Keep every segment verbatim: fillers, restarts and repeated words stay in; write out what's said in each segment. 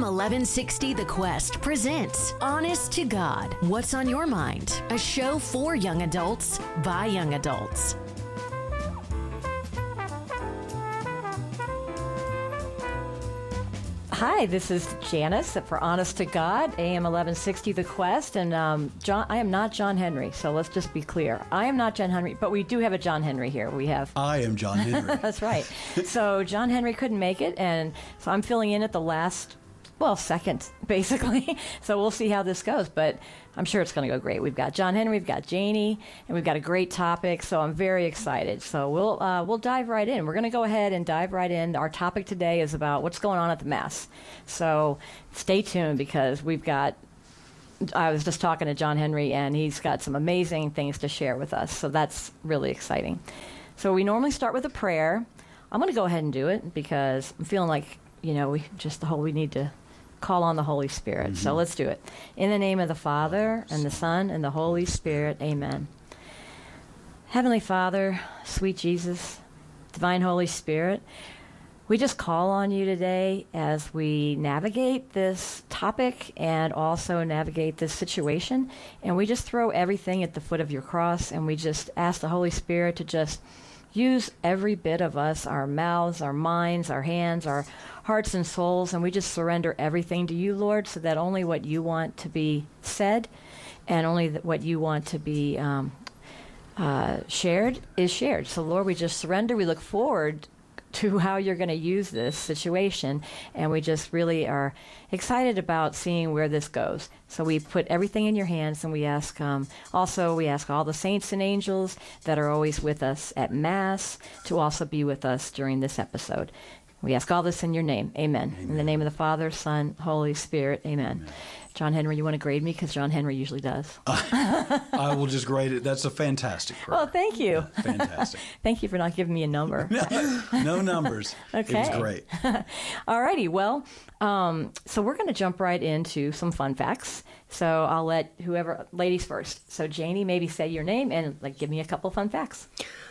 M eleven sixty The Quest presents Honest to God, What's on Your Mind? A show for young adults by young adults. Hi, this is Janice for Honest to God, A M eleven sixty The Quest, and um, John. I am not John Henry, so let's just be clear. I am not John Henry, but we do have a John Henry here. We have. I am John Henry. That's right. So John Henry couldn't make it, and so I'm filling in at the last, well, second, basically. So we'll see how this goes, but I'm sure it's going to go great. We've got John Henry, we've got Janie, and we've got a great topic, so I'm very excited. So we'll uh, we'll dive right in. We're going to go ahead and dive right in. Our topic today is about what's going on at the Mass. So stay tuned because we've got, I was just talking to John Henry, and he's got some amazing things to share with us, so that's really exciting. So we normally start with a prayer. I'm going to go ahead and do it because I'm feeling like, you know, we just the whole, we need to call on the Holy Spirit. Mm-hmm. So let's do it. In the name of the Father, and the Son, and the Holy Spirit, amen. Heavenly Father, sweet Jesus, divine Holy Spirit, we just call on you today as we navigate this topic and also navigate this situation. And we just throw everything at the foot of your cross, and we just ask the Holy Spirit to just use every bit of us, our mouths, our minds, our hands, our hearts and souls, and we just surrender everything to you, Lord, so that only what you want to be said and only th- what you want to be um, uh, shared is shared. So, Lord, we just surrender. We look forward to how you're going to use this situation, and we just really are excited about seeing where this goes. So we put everything in your hands, and we ask, um, also we ask all the saints and angels that are always with us at Mass to also be with us during this episode. We ask all this in your name. Amen. Amen. In the name of the Father, Son, Holy Spirit. Amen. Amen. John Henry, you want to grade me? Because John Henry usually does. Uh, I will just grade it. That's a fantastic prayer. Well, thank you. Yeah, fantastic. Thank you for not giving me a number. no, no numbers. Okay. It was great. All righty. Well, um, so we're going to jump right into some fun facts. So I'll let whoever, ladies first. So Janie, maybe say your name and like give me a couple fun facts.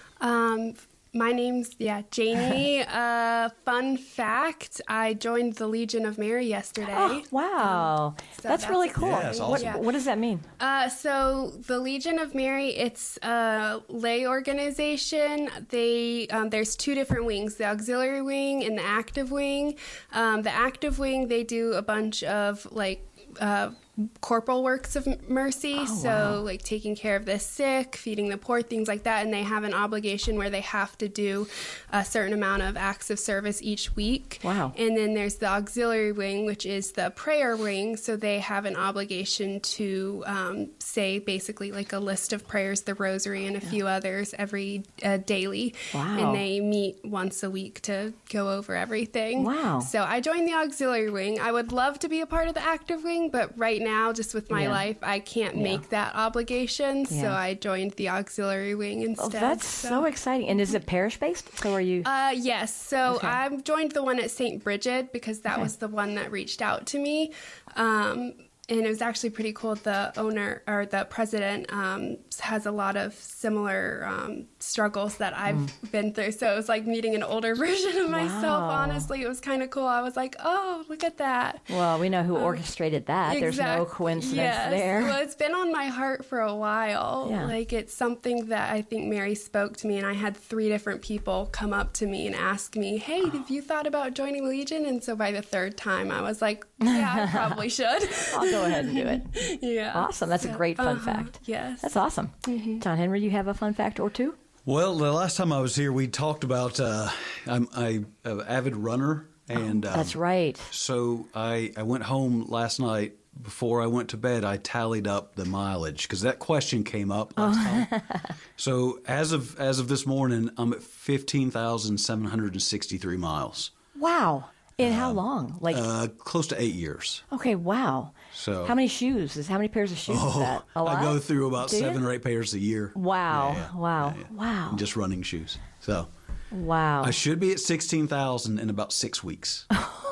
Um. My name's, yeah, Janie. uh, fun fact, I joined the Legion of Mary yesterday. Oh, wow. Um, so that's, that's really cool. Yeah, that's awesome. What, what does that mean? Uh, so the Legion of Mary, it's a lay organization. They um, There's two different wings, the auxiliary wing and the active wing. Um, the active wing, they do a bunch of, like, uh, corporal works of mercy, oh, so wow. like taking care of the sick, feeding the poor, things like that, and they have an obligation where they have to do a certain amount of acts of service each week. Wow. And then there's the auxiliary wing, which is the prayer wing, so they have an obligation to um, say basically like a list of prayers, the rosary, and a yeah. few others every uh, daily. Wow. And they meet once a week to go over everything. Wow. So I joined the auxiliary wing. I would love to be a part of the active wing, but right now, just with my yeah. life, I can't yeah. make that obligation, yeah. so I joined the auxiliary wing instead. Oh, that's so. so exciting. And is it parish-based? So are you? Uh, yes. So okay. I joined the one at Saint Bridget because that okay. was the one that reached out to me. Um, and it was actually pretty cool. The owner, or the president, um, has a lot of similar um, struggles that I've mm. been through. So it was like meeting an older version of wow. myself, honestly. It was kind of cool. I was like, oh, look at that. Well, we know who um, orchestrated that. Exact- There's no coincidence yes. there. Well, it's been on my heart for a while. Yeah. Like, it's something that I think Mary spoke to me, and I had three different people come up to me and ask me, hey, have you thought about joining Legion? And so by the third time, I was like, yeah, I probably should. I'll go ahead and do it. Yeah. Awesome. That's so, a great fun uh-huh. fact. Yes. That's awesome. Mm-hmm. John Henry, you have a fun fact or two? Well, the last time I was here, we talked about uh, I'm I, an avid runner. and oh, That's um, right. So I, I went home last night. Before I went to bed, I tallied up the mileage because that question came up last oh. time. So as of as of this morning, I'm at fifteen thousand seven hundred sixty-three miles. Wow. In uh, how long? Like uh, close to eight years. Okay, wow. So how many shoes? Is how many pairs of shoes oh, is that? A lot? I go through about Do seven you? or eight pairs a year. Wow. Yeah, yeah. Wow. Yeah, yeah. Wow. Just running shoes. So wow. I should be at sixteen thousand in about six weeks.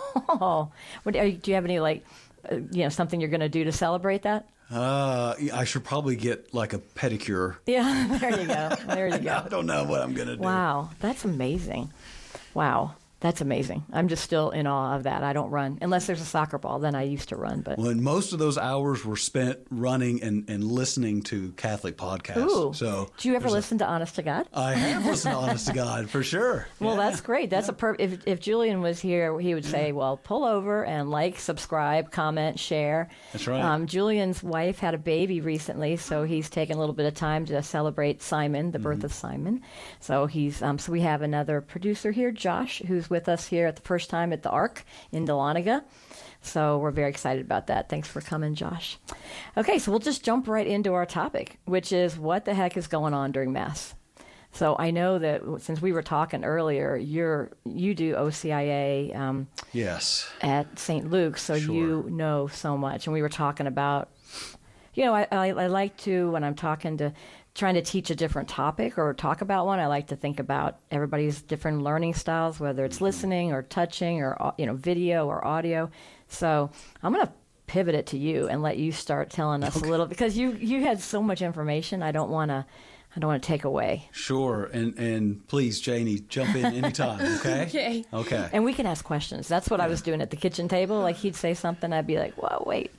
Oh. What, are you, do you have any like Uh, you know, something you're going to do to celebrate that? Uh, I should probably get like a pedicure. Yeah, there you go. There you go. I don't know what I'm going to do. Wow, that's amazing. Wow. That's amazing. I'm just still in awe of that. I don't run unless there's a soccer ball. Then I used to run, but well, and most of those hours were spent running and, and listening to Catholic podcasts. Ooh. So, do you ever listen a, to Honest to God? I have listened to Honest to God for sure. Well, yeah. that's great. That's yeah. a per- if if Julian was here, he would say, "Well, pull over and like, subscribe, comment, share." That's right. Um, Julian's wife had a baby recently, so he's taken a little bit of time to celebrate Simon, the birth mm-hmm. of Simon. So he's um, so we have another producer here, Josh, who's with us here at the first time at the Ark in Dahlonega. So we're very excited about that. Thanks for coming, Josh. Okay, so we'll just jump right into our topic, which is what the heck is going on during Mass. So I know that since we were talking earlier, you're you do O C I A um, yes. at Saint Luke's, so sure. you know so much. And we were talking about, you know, I, I, I like to, when I'm talking to, trying to teach a different topic or talk about one, I like to think about everybody's different learning styles, whether it's listening or touching or, you know, video or audio. So I'm going to pivot it to you and let you start telling us okay. a little, because you, you had so much information. I don't want to, I don't want to take away. Sure. And and please, Janie, jump in anytime, okay? Okay. Okay. And we can ask questions. That's what yeah. I was doing at the kitchen table. Like he'd say something, I'd be like, whoa, wait.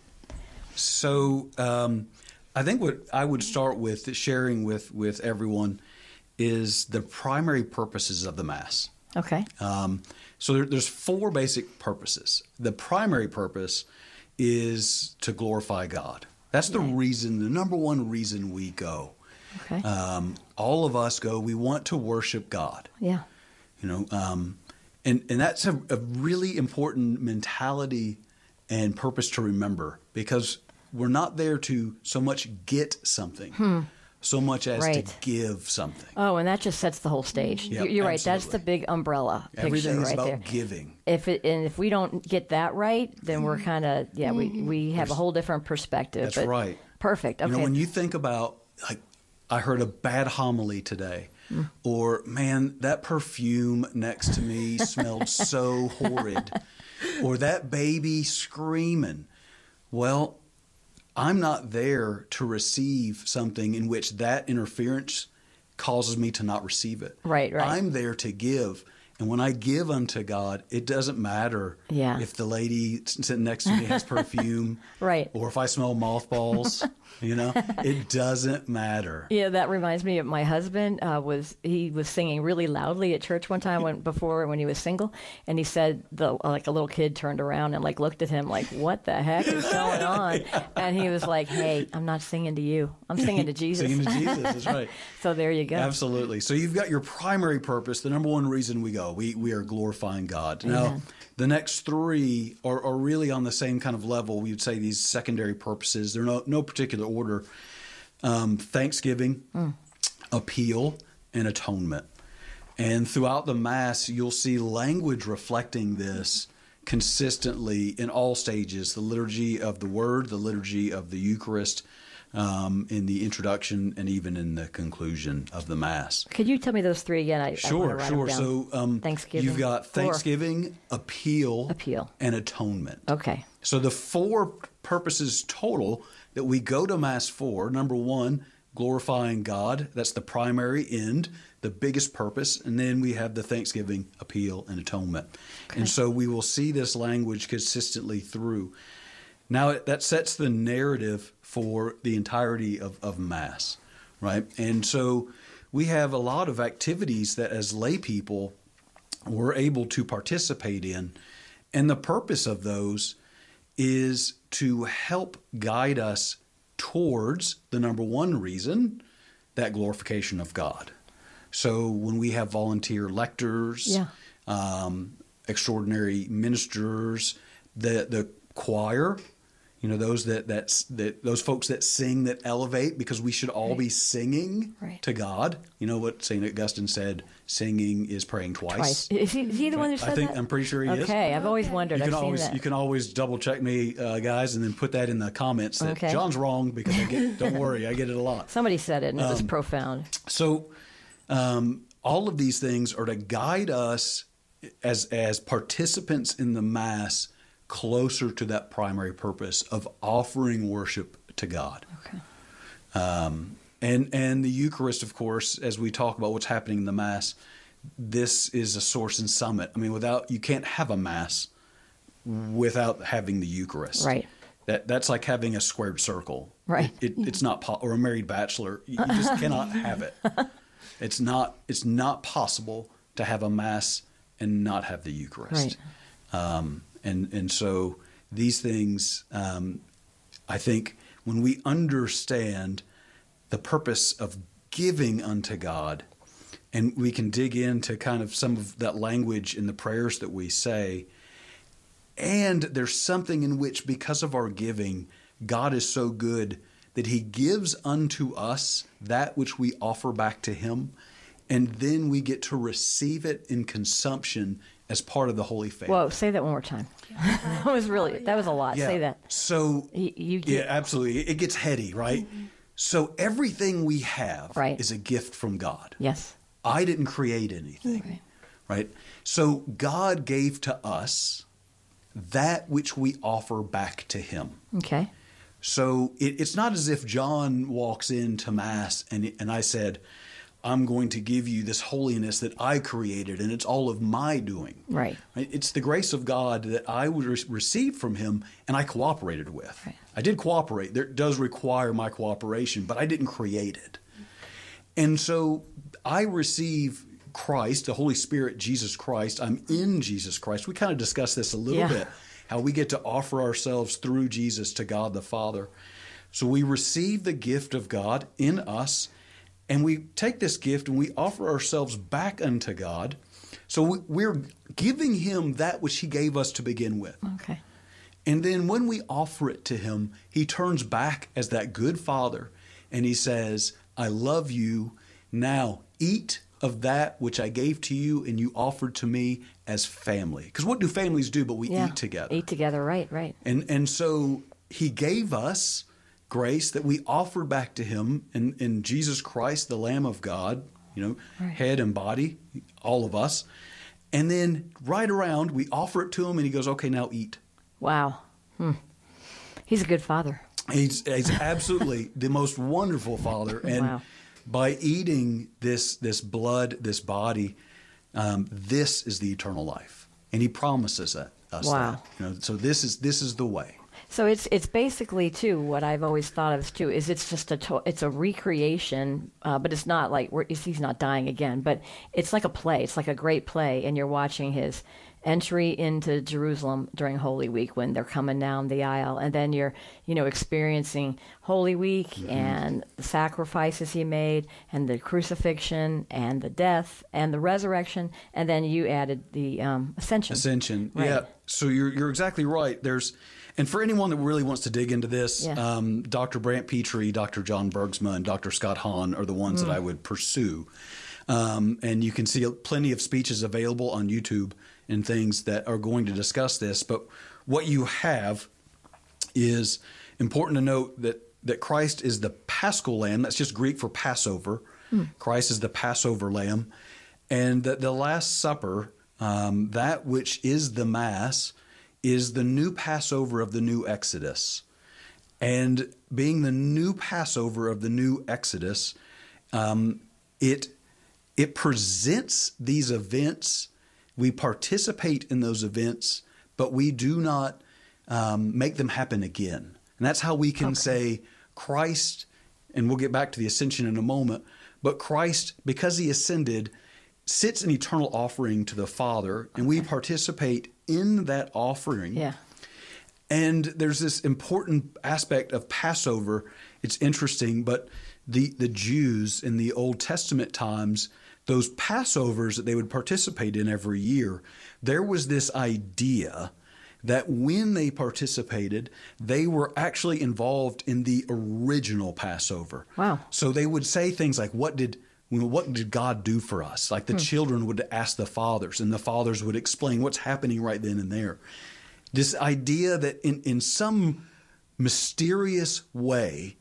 So um, I think what I would start with sharing with, with everyone is the primary purposes of the Mass. Okay. Um, so there, there's four basic purposes. The primary purpose is to glorify God. That's the right. reason, the number one reason we go. Okay. Um, all of us go, we want to worship God. Yeah. You know, um, and, and that's a, a really important mentality and purpose to remember, because we're not there to so much get something, hmm. so much as right. to give something. Oh, and that just sets the whole stage. Yep, You're right. absolutely. That's the big umbrella picture Everything is right about there. giving. If it and if we don't get that right, then we're kind of yeah we we have a whole different perspective. That's but right. Perfect. Okay. You know, when you think about, like, I heard a bad homily today, mm. or man, that perfume next to me smelled so horrid, or that baby screaming. Well, I'm not there to receive something in which that interference causes me to not receive it. Right, right. I'm there to give. And when I give unto God, it doesn't matter yeah. if the lady sitting next to me has perfume, right, or if I smell mothballs. You know, it doesn't matter. Yeah, that reminds me of my husband. Uh, was he was singing really loudly at church one time when before when he was single, and he said the like a little kid turned around and like looked at him like, "What the heck is going on?" And he was like, "Hey, I'm not singing to you. I'm singing to Jesus." Singing to Jesus, that's right. So there you go. Absolutely. So you've got your primary purpose, the number one reason we go. We we are glorifying God. Amen. Now, the next three are, are really on the same kind of level. We would say these secondary purposes. They're no no particular order. Um, thanksgiving, mm. appeal, and atonement. And throughout the Mass, you'll see language reflecting this consistently in all stages: the liturgy of the Word, the liturgy of the Eucharist, Um, in the introduction, and even in the conclusion of the Mass. Could you tell me those three again? I, sure, I sure. Them so um, Thanksgiving. You've got Thanksgiving, four. appeal, appeal, and atonement. Okay. So the four purposes total that we go to Mass for: number one, glorifying God. That's the primary end, the biggest purpose. And then we have the Thanksgiving, appeal, and atonement. Okay. And so we will see this language consistently through. Now, that sets the narrative for the entirety of, of Mass, right? And so we have a lot of activities that as lay people we're able to participate in. And the purpose of those is to help guide us towards the number one reason, that glorification of God. So when we have volunteer lectors, yeah. um, extraordinary ministers, the the choir, you know, those that that's that those folks that sing, that elevate, because we should all right. be singing right. to God. You know what Saint Augustine said: singing is praying twice. Twice. Is he, is he the one who said I think that? I'm pretty sure he okay. is. Okay, I've always wondered. You can I've always seen that. you can always double check me, uh, guys, and then put that in the comments that okay. John's wrong, because I get. Don't worry, I get it a lot. Somebody said it, and it was um, profound. So, um, all of these things are to guide us as as participants in the Mass closer to that primary purpose of offering worship to God. Okay. Um, and and the Eucharist, of course, as we talk about what's happening in the Mass, this is a source and summit. I mean, without you can't have a Mass without having the Eucharist. Right. That that's like having a squared circle. Right. It, it, it's not po- or a married bachelor. You, you just cannot have it. It's not. It's not possible to have a Mass and not have the Eucharist. Right. Um, and and so these things, um, I think, when we understand the purpose of giving unto God, and we can dig into kind of some of that language in the prayers that we say. And there's something in which, because of our giving, God is so good that he gives unto us that which we offer back to him, and then we get to receive it in consumption as part of the Holy Faith. Whoa, say that one more time. That was really, that was a lot. Yeah. Say that. So, you, you yeah, absolutely. It gets heady, right? Mm-hmm. So everything we have right. is a gift from God. Yes. I didn't create anything, right. right? So God gave to us that which we offer back to him. Okay. So it, it's not as if John walks into Mass and, and I said, I'm going to give you this holiness that I created, and it's all of my doing. Right. It's the grace of God that I would re- receive from him, and I cooperated with. Right. I did cooperate. There does require my cooperation, but I didn't create it. And so I receive Christ, the Holy Spirit, Jesus Christ. I'm in Jesus Christ. We kind of discussed this a little yeah. bit, how we get to offer ourselves through Jesus to God the Father. So we receive the gift of God in us, and we take this gift and we offer ourselves back unto God. So we, we're giving him that which he gave us to begin with. Okay. And then when we offer it to him, he turns back as that good Father, and he says, I love you. Now eat of that which I gave to you and you offered to me as family. Because what do families do but we yeah. eat together? Eat together, right, right. And and so he gave us grace that we offered back to him in, in Jesus Christ, the Lamb of God, you know, right. head and body, all of us. And then right around, we offer it to him and he goes, okay, now eat. Wow. Hmm. He's a good father. He's, he's absolutely the most wonderful Father. And wow. by eating this this blood, this body, um, this is the eternal life, and he promises that, us wow. that. You know, so this is this is the way. So it's it's basically too what I've always thought of too is it's just a to- it's a recreation, uh, but it's not like we're, he's not dying again, but it's like a play. It's like a great play, and you're watching his entry into Jerusalem during Holy Week when they're coming down the aisle, and then you're, you know, experiencing Holy Week mm-hmm. and the sacrifices he made, and the crucifixion, and the death, and the resurrection, and then you added the um, ascension. Ascension, right. yeah. So you're you're exactly right. There's, and for anyone that really wants to dig into this, yeah. um, Doctor Brant Petrie, Doctor John Bergsma, and Doctor Scott Hahn are the ones mm. that I would pursue. Um, and you can see plenty of speeches available on YouTube and things that are going to discuss this. But what you have is important to note that, that Christ is the Paschal Lamb. That's just Greek for Passover. Mm. Christ is the Passover Lamb. And that the Last Supper, um, that which is the Mass, is the new Passover of the new Exodus. And being the new Passover of the new Exodus, um, it it presents these events. We participate in those events, but we do not um, make them happen again. And that's how we can okay. say Christ, and we'll get back to the ascension in a moment, but Christ, because he ascended, sits an eternal offering to the Father, and we participate in that offering. Yeah. And there's this important aspect of Passover. It's interesting, but the, the Jews in the Old Testament times, those Passovers that they would participate in every year, there was this idea that when they participated, they were actually involved in the original Passover. Wow. So they would say things like, what did what did God do for us? Like the hmm. children would ask the fathers, and the fathers would explain what's happening right then and there. This idea that in, in some mysterious way,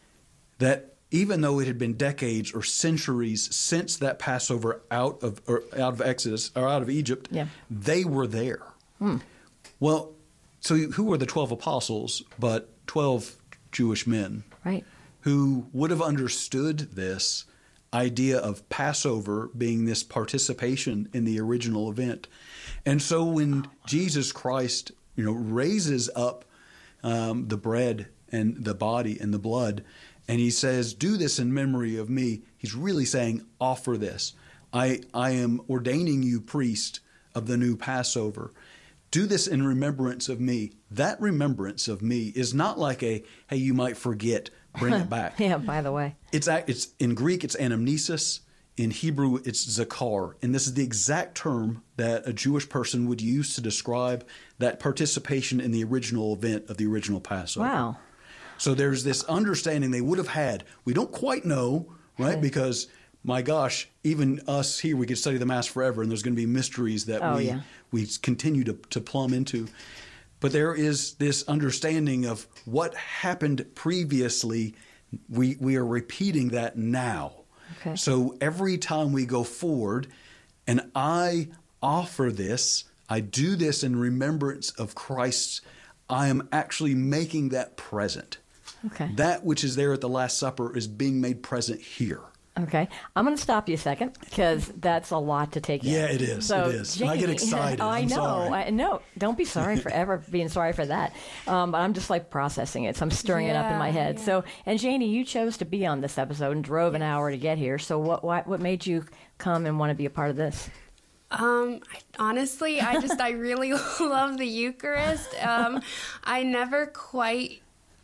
that even though it had been decades or centuries since that Passover out of or out of Exodus or out of Egypt, yeah. they were there. Hmm. Well, so who were the twelve apostles but twelve Jewish men? Right. Who would have understood this idea of Passover being this participation in the original event. And so when Jesus Christ, you know, raises up um, the bread and the body and the blood, and he says, do this in memory of me, he's really saying, offer this. I, I am ordaining you priest of the new Passover. Do this in remembrance of me. That remembrance of me is not like a, hey, you might forget, bring it back. Yeah, by the way. It's, it's in Greek, it's anamnesis. In Hebrew, it's zakar. And this is the exact term that a Jewish person would use to describe that participation in the original event of the original Passover. Wow. So there's this understanding they would have had. We don't quite know, right? Because, my gosh, even us here, we could study the Mass forever, and there's going to be mysteries that oh, we yeah. we continue to, to plumb into. But there is this understanding of what happened previously. We, we are repeating that now. Okay. So every time we go forward and I offer this, I do this in remembrance of Christ, I am actually making that present. Okay. That which is there at the Last Supper is being made present here. Okay. I'm going to stop you a second because that's a lot to take in. Yeah, it is. So, it is. Janie, I get excited. I I'm know. sorry. I, no, don't be sorry for ever being sorry for that. Um, but I'm just like processing it. So I'm stirring it up in my Yeah, head. yeah. So, and Janie, you chose to be on this episode and drove an hour to get here. So what, what, what made you come and want to be a part of this? Um, I, honestly, I just, I really love the Eucharist. Um, I never quite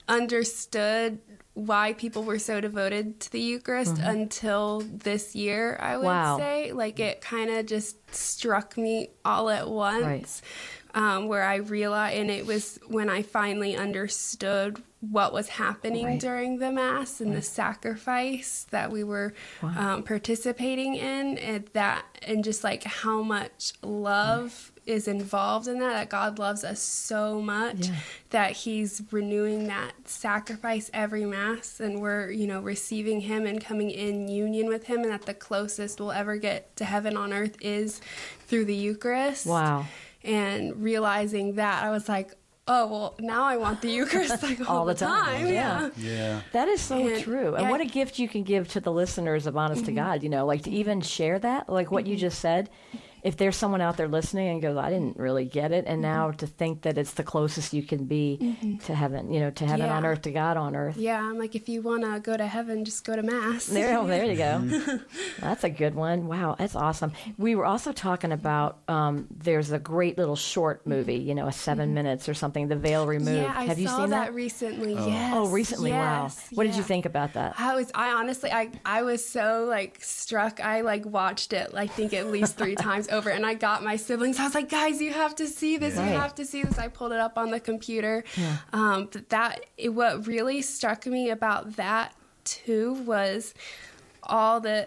understood why people were so devoted to the Eucharist mm-hmm. until this year, I would wow. say. Like, it kind of just struck me all at once. Right. Um, where I realized, and it was when I finally understood what was happening right. during the Mass and right. the sacrifice that we were wow. um, participating in, and that, and just like how much love right. is involved in that, that God loves us so much yeah. that he's renewing that sacrifice every Mass, and we're, you know, receiving him and coming in union with him, and that the closest we'll ever get to heaven on earth is through the Eucharist. Wow. And realizing that, I was like, oh, well, now I want the Eucharist like all, all the time. time. Yeah. Yeah. yeah. That is so And, true. And yeah. what a gift you can give to the listeners of Honest to God, you know, like to even share that, like what you just said. If there's someone out there listening and goes, I didn't really get it, and now to think that it's the closest you can be mm-hmm. to heaven, you know, to heaven yeah. on earth, to God on earth. Yeah, I'm like, if you want to go to heaven, just go to Mass. There, oh, there you go. That's a good one. Wow, that's awesome. We were also talking about, um, there's a great little short movie, you know, a seven mm-hmm. minutes or something, The Veil Removed. Yeah, I Have you saw seen that? that recently, Oh. yes. Oh, recently, yes, wow. What yeah. did you think about that? I was, I honestly, I, I was so like struck. I like watched it, I think at least three times over, and I got my siblings. I was like, guys, you have to see this. Yeah. You Right. have to see this. I pulled it up on the computer. Yeah. Um, but that, it, what really struck me about that too was all the,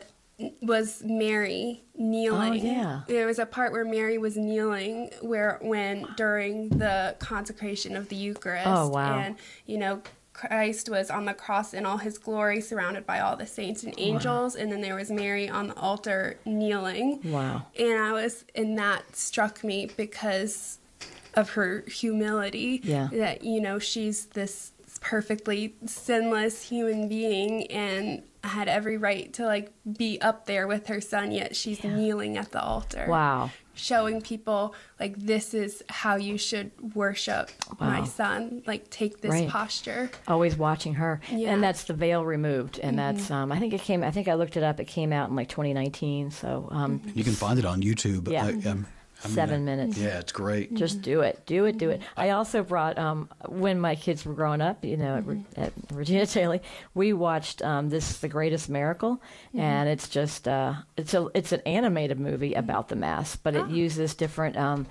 was Mary kneeling. Oh, yeah. There was a part where Mary was kneeling where, when, during the consecration of the Eucharist. Oh, wow. And, you know, Christ was on the cross in all his glory, surrounded by all the saints and angels, wow. and then there was Mary on the altar kneeling. Wow. And I was, and that struck me because of her humility. Yeah. That, you know, she's this perfectly sinless human being and had every right to like be up there with her son, yet she's yeah. kneeling at the altar. Wow. Showing people like, this is how you should worship wow. my son. Like, take this right. posture. Always watching her. Yeah. And that's The Veil Removed. And mm-hmm. that's, um, I think it came, I think I looked it up. It came out in like twenty nineteen. So, um, You can find it on YouTube. Yeah. I, I'm, I'm seven gonna, minutes. Yeah, it's great. Just do it. Do it. Do it. I also brought, um, when my kids were growing up, you know, mm-hmm. at, at Regina Daly, we watched um, This The Greatest Miracle. Mm-hmm. And it's just, uh, it's a, it's an animated movie about the Mass, but it oh. uses different, um,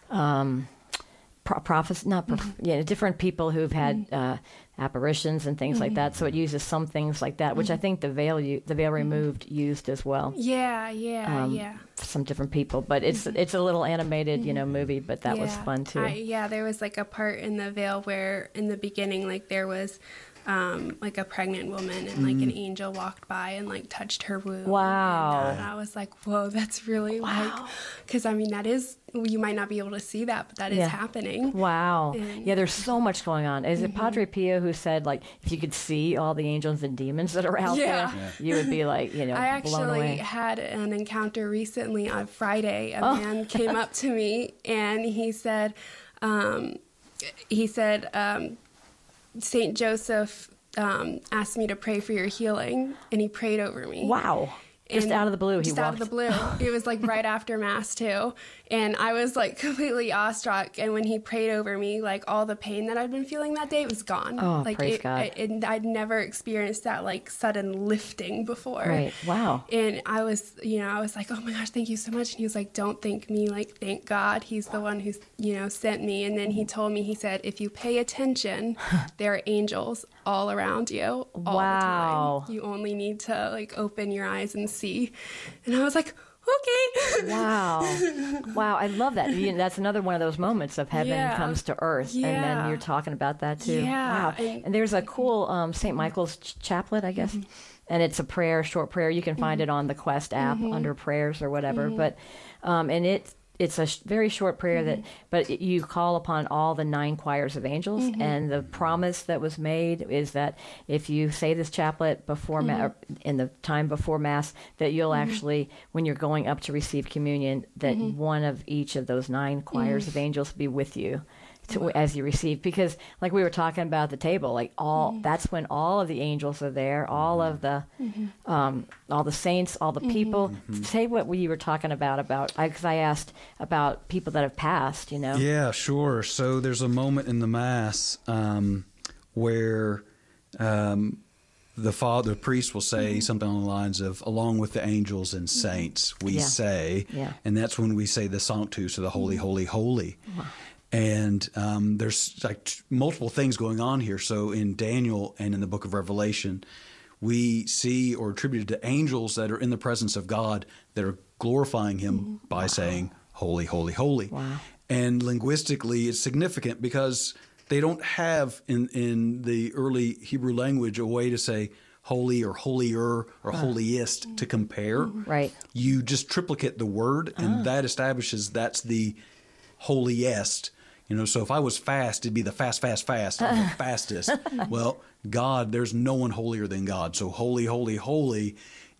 um, pro- prophets, not, prof- mm-hmm. yeah, different people who've had uh, apparitions and things mm-hmm. like that. So it uses some things like that, which mm-hmm. I think the veil, u- the veil removed used as well. Yeah, yeah, um, yeah. Some different people, but it's it's a little animated, you know, movie. But that yeah. was fun too. I, yeah, there was like a part in the veil where, in the beginning, like there was um, like a pregnant woman, and like an angel walked by and like touched her womb. Wow. And, uh, and I was like, whoa, that's really Wow. like, because I mean, that is, you might not be able to see that, but that is Yeah. happening. Wow. And- Yeah, there's so much going on. Is it Padre Pio who said, like, if you could see all the angels and demons that are out Yeah. there, you would be like, you know, I blown actually away. had an encounter recently on Friday. A Oh. man came up to me and he said, um, he said, um, Saint Joseph um, asked me to pray for your healing, and he prayed over me. Wow. Just And out of the blue, he just out walked. of the blue. It was like right after mass too, and I was like completely awestruck. And when he prayed over me, like all the pain that I'd been feeling that day was gone. Oh, like praise it, God. I, it, I'd never experienced that like sudden lifting before. Right. Wow. And I was, you know, I was like, oh my gosh, thank you so much. And he was like, don't thank me, like thank God. He's the one who's, you know, sent me. And then he told me, he said, if you pay attention, there are angels all around you all Wow. the time. You only need to like open your eyes and see. And I was like, okay. Wow. Wow. I love that. You know, that's another one of those moments of heaven Yeah. comes to earth. And then Yeah. you're talking about that too. Yeah. Wow. And- And there's a cool um, Saint Michael's ch- chaplet, I guess. Mm-hmm. And it's a prayer, short prayer. You can find it on the Quest app Mm-hmm. under prayers or whatever. But, um, and it, it's a sh- very short prayer that, Mm-hmm. but it, you call upon all the nine choirs of angels. Mm-hmm. And the promise that was made is that if you say this chaplet before ma- or in the time before mass, that you'll actually, when you're going up to receive communion, that one of each of those nine choirs of angels be with you. To, as you receive, because like we were talking about at the table, like all that's when all of the angels are there, all of the um, all the saints, all the people. Say what you were talking about about because I, I asked about people that have passed, you know. Yeah, sure. So there's a moment in the Mass um, where um, the father, the priest will say something on the lines of, along with the angels and saints, we Yeah. say, Yeah. and that's when we say the Sanctus, or the Holy, Holy, Holy. And um, there's like t- multiple things going on here. So in Daniel and in the book of Revelation, we see or attributed to angels that are in the presence of God that are glorifying him by saying, Holy, Holy, Holy. Wow. And linguistically, it's significant because they don't have in, in the early Hebrew language a way to say holy or holier or holiest to compare. Right. You just triplicate the word, and that establishes that's the holiest. You know, so if I was fast, it'd be the fast, fast, fast, or the fastest. Well, God, there's no one holier than God. So holy, holy, holy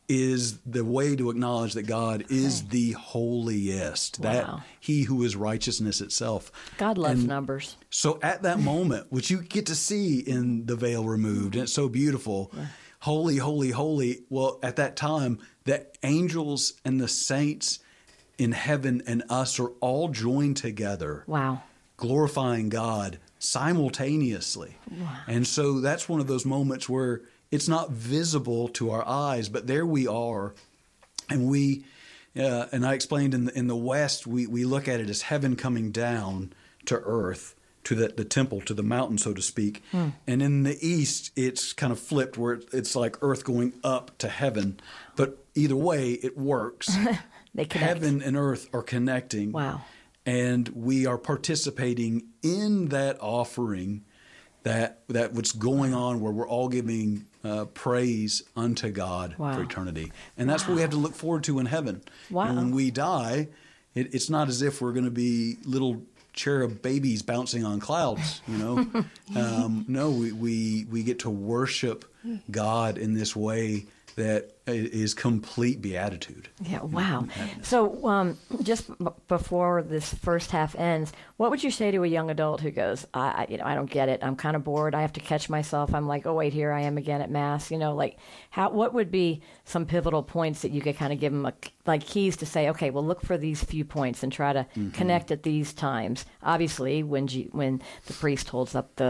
is the way to acknowledge that God is the holiest, Wow. that he who is righteousness itself. God loves And numbers. so at that moment, which you get to see in the veil removed, and it's so beautiful, holy, holy, holy. Well, at that time, the angels and the saints in heaven and us are all joined together, Wow. glorifying God simultaneously. And so that's one of those moments where it's not visible to our eyes, but there we are. And we, uh, and I explained in the, in the West, we, we look at it as heaven coming down to earth, to the, the temple, to the mountain, so to speak. Hmm. And in the East, it's kind of flipped where it, it's like earth going up to heaven. But either way, it works. They connect. Heaven and earth are connecting. Wow. And we are participating in that offering, that that what's going on, where we're all giving uh, praise unto God Wow. for eternity. And that's what we have to look forward to in heaven. Wow. And when we die, it, it's not as if we're going to be little cherub babies bouncing on clouds, you know. um, no, we, we, we get to worship God in this way that is complete beatitude. Yeah, wow. So um, just b- before this first half ends, what would you say to a young adult who goes, I, I you know, I don't get it. I'm kind of bored. I have to catch myself. I'm like, oh, wait, here I am again at Mass. You know, like, how? What would be some pivotal points that you could kind of give them, a, like, keys to say, okay, well, look for these few points and try to Mm-hmm. connect at these times. Obviously, when G- when the priest holds up the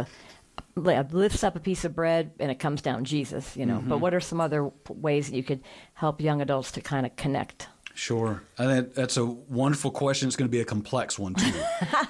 lifts up a piece of bread and it comes down Jesus, you know. Mm-hmm. But what are some other p- ways that you could help young adults to kind of connect? Sure. I think that's a wonderful question. It's going to be a complex one, too.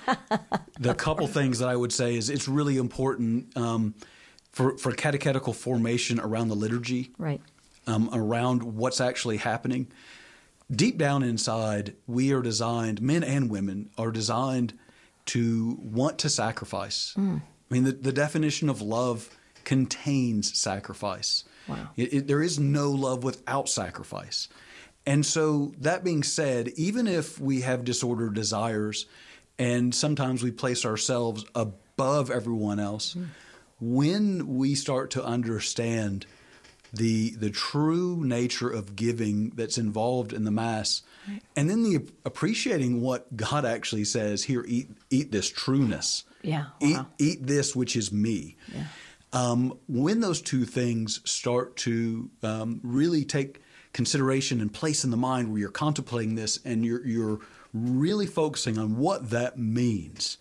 The couple things that I would say is it's really important um, for, for catechetical formation around the liturgy, Right. um, around what's actually happening. Deep down inside, we are designed, men and women are designed to want to sacrifice. I mean, the, the definition of love contains sacrifice. Wow. It, it, there is no love without sacrifice. And so that being said, even if we have disordered desires and sometimes we place ourselves above everyone else, mm. when we start to understand the the true nature of giving that's involved in the Mass, right. and then the appreciating what God actually says, here, eat eat this trueness. Yeah. Eat, Wow. eat this, which is me. Yeah. Um, when those two things start to um, really take consideration and place in the mind where you're contemplating this and you're, you're really focusing on what that means,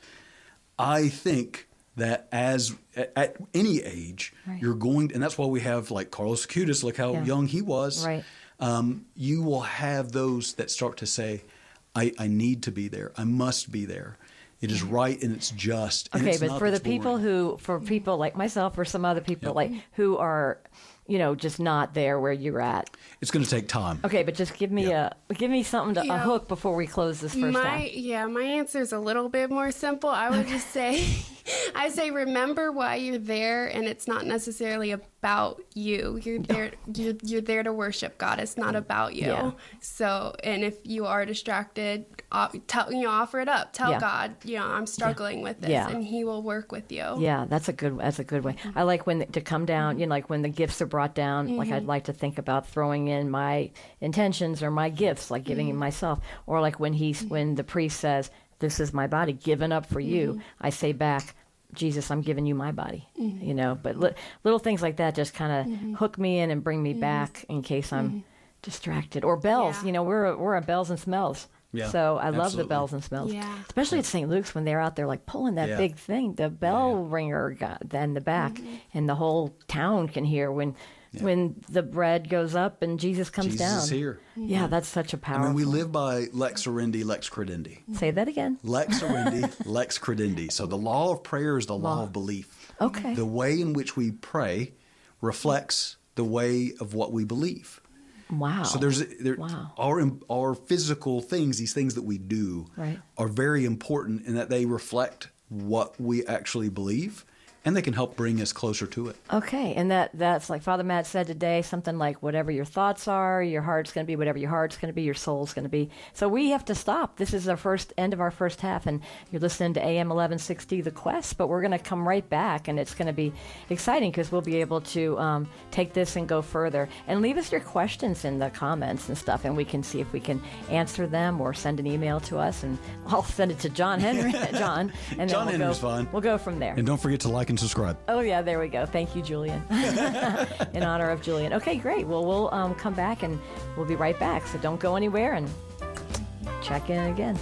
I think that as at, at any age, right. you're going – and that's why we have like Carlos Acutis, look how yeah. young he was. Right. Um, you will have those that start to say, I, I need to be there. I must be there. It is right and it's just. And okay, it's but not for the that's boring. people who, for people like myself or some other people Yep. like who are, you know, just not there where you're at. It's going to take time. Okay, but just give me Yeah. a give me something to a Yeah. hook before we close this first my half. yeah, my answer is a little bit more simple. I would just say, I say remember why you're there, and it's not necessarily about you. You're there. You're, you're there to worship God. It's not about you. Yeah. So, and if you are distracted, uh, tell you know, offer it up. Tell Yeah. God, you know, I'm struggling with this, Yeah. and He will work with you. Yeah, that's a good that's a good way. I like when the, to come down, you know, like when the gifts are brought down, like I'd like to think about throwing in my intentions or my gifts, like giving mm myself, or like when he's when the priest says, "This is my body given up for you," I say back, "Jesus, I'm giving you my body." You know, but li- little things like that just kind of hook me in and bring me back in case I'm distracted. Or bells, Yeah. you know, we're a, we're a bells and smells. Yeah, so I love the absolutely. bells and smells, Yeah. especially at Saint Luke's when they're out there like pulling that Yeah. big thing, the bell Yeah. ringer got in the back, and the whole town can hear when when the bread goes up and Jesus comes Jesus down. is here. Yeah, that's such a I powerful. mean, we live by lex oriendi, lex credendi. Say that again. Lex oriendi, lex credendi. So the law of prayer is the law of belief. Okay. The way in which we pray reflects the way of what we believe. Wow. So there's there, Wow. our our physical things, these things that we do, Right. are very important in that they reflect what we actually believe, and they can help bring us closer to it. Okay, and that that's like Father Matt said today, something like whatever your thoughts are, your heart's going to be whatever your heart's going to be, your soul's going to be. So we have to stop. This is our first end of our first half, and you're listening to A M eleven sixty, The Quest, but we're going to come right back, and it's going to be exciting because we'll be able to um, take this and go further. And leave us your questions in the comments and stuff, and we can see if we can answer them or send an email to us, and I'll send it to John Henry, John, and then John we'll Henry's go, fine. We'll go from there. And don't forget to like and subscribe. Oh, yeah, there we go. Thank you, Julian. In honor of Julian. Okay, great. Well, we'll um, come back and we'll be right back. So don't go anywhere and check in again.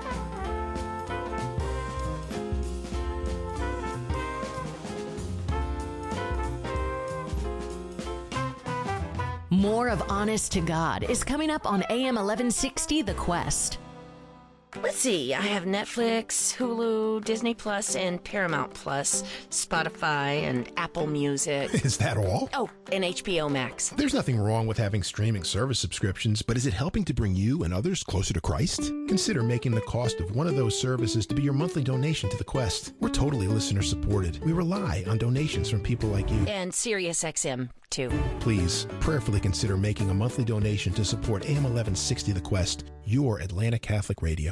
More of Honest to God is coming up on A M eleven sixty The Quest. Let's see, I have Netflix, Hulu, Disney Plus, and Paramount Plus, Spotify, and Apple Music. Is that all? Oh, and H B O Max. There's nothing wrong with having streaming service subscriptions, but is it helping to bring you and others closer to Christ? Consider making the cost of one of those services to be your monthly donation to the Quest. We're totally listener supported. We rely on donations from people like you. And SiriusXM, too. Please, prayerfully consider making a monthly donation to support A M eleven sixty The Quest, your Atlanta Catholic radio.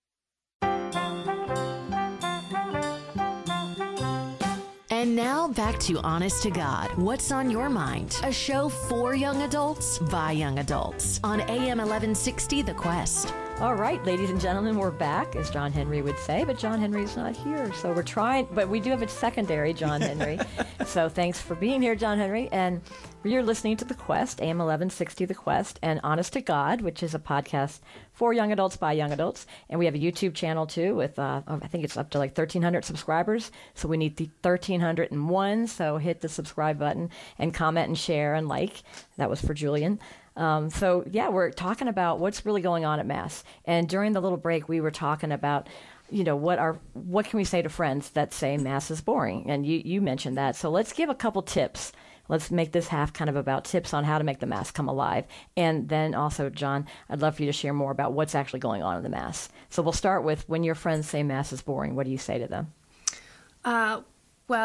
And now back to Honest to God. What's on your mind? A show for young adults by young adults on A M eleven sixty The Quest. All right, ladies and gentlemen, we're back, as John Henry would say, but John Henry's not here. So we're trying, but we do have a secondary John Henry. So thanks for being here, John Henry. And you're listening to The Quest, A M eleven sixty The Quest, and Honest to God, which is a podcast for young adults by young adults. And we have a YouTube channel, too, with, uh, I think it's up to like thirteen hundred subscribers. So we need the thirteen hundred one. So hit the subscribe button and comment and share and like. That was for Julian. Um, so, yeah, we're talking about what's really going on at Mass. And during the little break, we were talking about, you know, what are what can we say to friends that say Mass is boring? And you, you mentioned that. So let's give a couple tips. Let's make this half kind of about tips on how to make the Mass come alive. And then also, John, I'd love for you to share more about what's actually going on in the Mass. So we'll start with when your friends say Mass is boring, what do you say to them? Uh, well,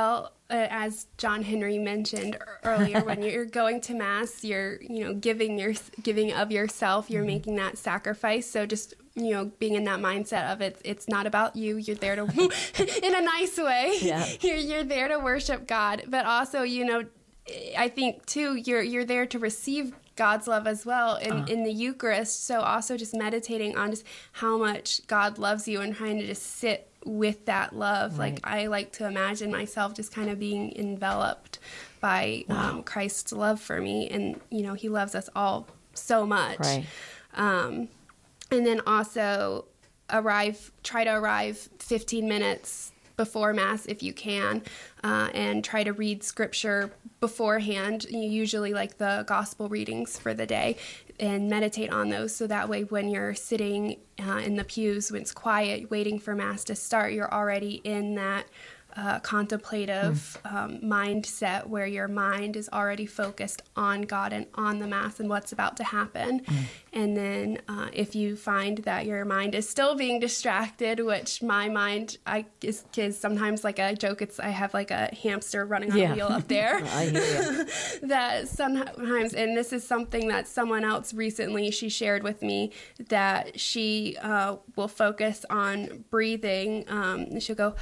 uh, as John Henry mentioned earlier, when you're going to Mass, you're, you know, giving your giving of yourself, you're mm-hmm. making that sacrifice. So just, you know, being in that mindset of it, it's not about you. You're there to, in a nice way, yeah. you're you're there to worship God, but also, you know, I think too, you're you're there to receive God's love as well in, uh. in the Eucharist. So also just meditating on just how much God loves you and trying to just sit with that love. Right. Like I like to imagine myself just kind of being enveloped by wow. um, Christ's love for me. And, you know, he loves us all so much. Right. Um, and then also arrive, try to arrive fifteen minutes before Mass if you can, uh, and try to read scripture beforehand, you usually like the gospel readings for the day, and meditate on those, so that way when you're sitting uh, in the pews, when it's quiet, waiting for Mass to start, you're already in that uh, contemplative mm. um, mindset where your mind is already focused on God and on the Mass and what's about to happen. Mm. And then uh, if you find that your mind is still being distracted, which my mind I is, is sometimes like a joke, it's I have like a hamster running on yeah. a wheel up there. I hear you. That sometimes, and this is something that someone else recently, she shared with me, that she uh, will focus on breathing. Um, she'll go,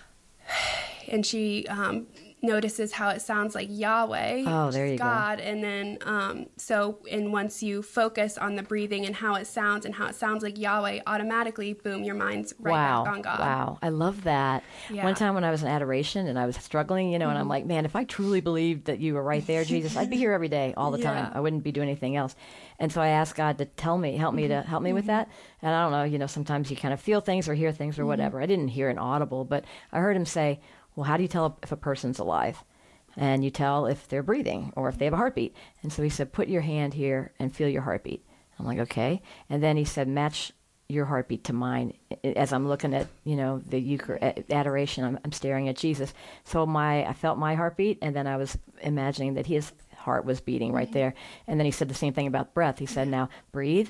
and she um, notices how it sounds like Yahweh, oh, there you God, go. And then um, so, and once you focus on the breathing and how it sounds and how it sounds like Yahweh, automatically, boom, your mind's right wow. back on God. Wow, I love that. Yeah. One time when I was in adoration and I was struggling, you know, mm-hmm. and I'm like, man, if I truly believed that you were right there, Jesus, I'd be here every day, all the yeah. time. I wouldn't be doing anything else. And so I asked God to tell me, help me to help me mm-hmm. with that. And I don't know, you know, sometimes you kind of feel things or hear things or mm-hmm. whatever. I didn't hear an audible, but I heard him say, well, how do you tell if a person's alive? And you tell if they're breathing or if they have a heartbeat. And so he said, put your hand here and feel your heartbeat. I'm like, okay. And then he said, match your heartbeat to mine. As I'm looking at, you know, the Euchar- adoration, I'm, I'm staring at Jesus. So my, I felt my heartbeat, and then I was imagining that his heart was beating right there. And then he said the same thing about breath. He said, now breathe.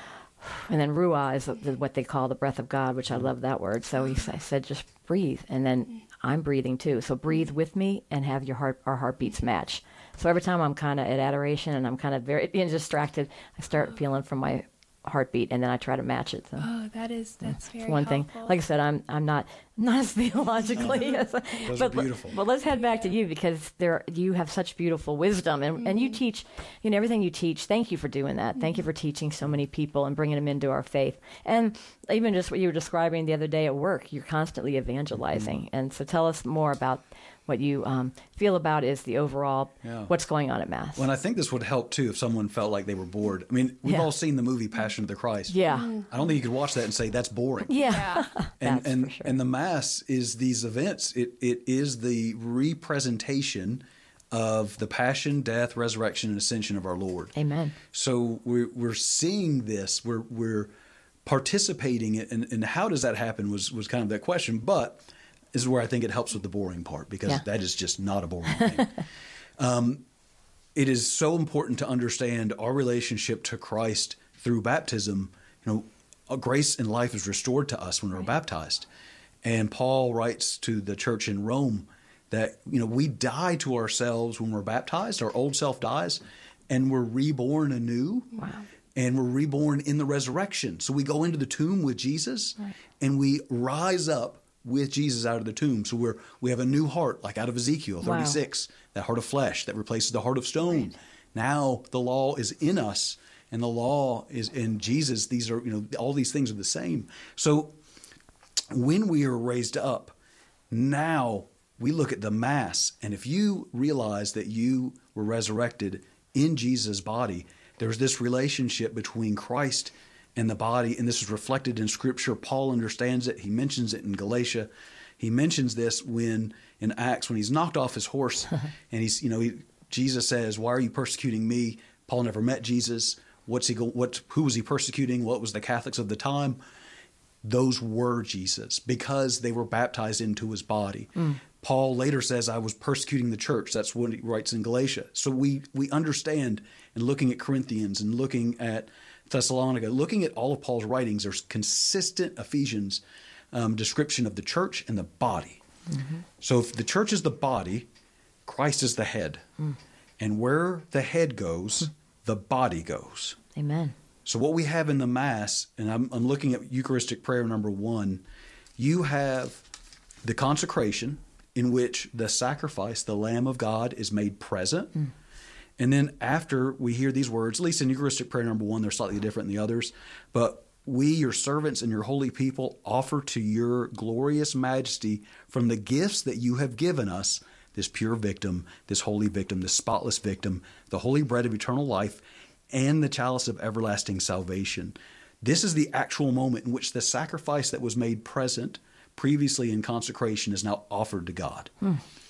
And then ruah is the, the, what they call the breath of God, which I love that word. So he I said, just breathe. And then I'm breathing too. So breathe with me and have your heart, our heartbeats match. So every time I'm kind of at adoration and I'm kind of very being distracted, I start feeling from my heartbeat, and then I try to match it. So. Oh, that is that's very one helpful. thing. Like I said, I'm I'm not not as theologically. No, as, those but, are beautiful. But let's head back to you, because there you have such beautiful wisdom, and mm-hmm. and you teach, you know, everything you teach. Thank you for doing that. Mm-hmm. Thank you for teaching so many people and bringing them into our faith. And even just what you were describing the other day at work, you're constantly evangelizing. Mm-hmm. And so tell us more about what you um, feel about is the overall, yeah. what's going on at Mass. Well, and I think this would help, too, if someone felt like they were bored. I mean, we've yeah. all seen the movie Passion of the Christ. Yeah. I don't think you could watch that and say, that's boring. Yeah. yeah. and that's and, for sure. and the Mass is these events. It It is the representation of the passion, death, resurrection, and ascension of our Lord. Amen. So we're, we're seeing this. We're, we're participating in, and, and how does that happen was, was kind of that question. But this is where I think it helps with the boring part, because yeah. that is just not a boring thing. um, it is so important to understand our relationship to Christ through baptism. You know, grace and life is restored to us when we're right. baptized. And Paul writes to the church in Rome that, you know, we die to ourselves when we're baptized. Our old self dies, and we're reborn anew. Wow. And we're reborn in the resurrection. So we go into the tomb with Jesus, right. and we rise up with Jesus out of the tomb. So we're we have a new heart, like out of Ezekiel thirty-six, wow. that heart of flesh that replaces the heart of stone. Right. Now the law is in us, and the law is in Jesus. These are, you know, all these things are the same. So when we are raised up, now we look at the Mass, and if you realize that you were resurrected in Jesus' body, there's this relationship between Christ and the body, and this is reflected in Scripture. Paul understands it. He mentions it in Galatia. He mentions this when in Acts, when he's knocked off his horse, and he's, you know, he, Jesus says, "Why are you persecuting me?" Paul never met Jesus. What's he? Go, what? Who was he persecuting? What was the Catholics of the time? Those were Jesus, because they were baptized into his body. Mm. Paul later says, "I was persecuting the church." That's what he writes in Galatia. So we we understand, and looking at Corinthians and looking at Thessalonica, looking at all of Paul's writings, there's consistent Ephesians um, description of the church and the body. Mm-hmm. So if the church is the body, Christ is the head. Mm. And where the head goes, the body goes. Amen. So what we have in the Mass, and I'm, I'm looking at Eucharistic prayer number one, you have the consecration in which the sacrifice, the Lamb of God, is made present. Mm. And then after we hear these words, at least in Eucharistic prayer number one, they're slightly different than the others, but we, your servants and your holy people, offer to your glorious majesty from the gifts that you have given us, this pure victim, this holy victim, this spotless victim, the holy bread of eternal life, and the chalice of everlasting salvation. This is the actual moment in which the sacrifice that was made present previously in consecration is now offered to God. Hmm.